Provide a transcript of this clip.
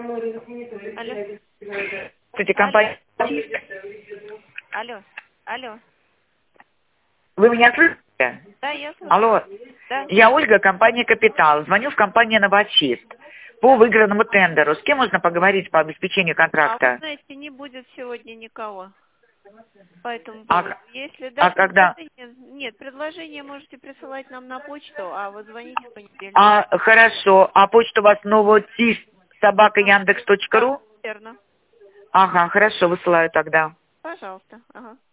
Алло. Здравствуйте, компания. Алло. Алло. Вы меня слышите? Да, я слышу. Алло. Да. Я Ольга, компания «Капитал». Звоню в компанию «Новочист» по выигранному тендеру. С кем можно поговорить по обеспечению А вы контракта? знаете, не будет сегодня никого. Поэтому, если когда? Нет, предложение можете присылать нам на почту, а вы звоните в понедельник. Хорошо. А почта у вас новочист@яндекс.ру? Верно. Ага, хорошо, высылаю тогда. Пожалуйста. Ага.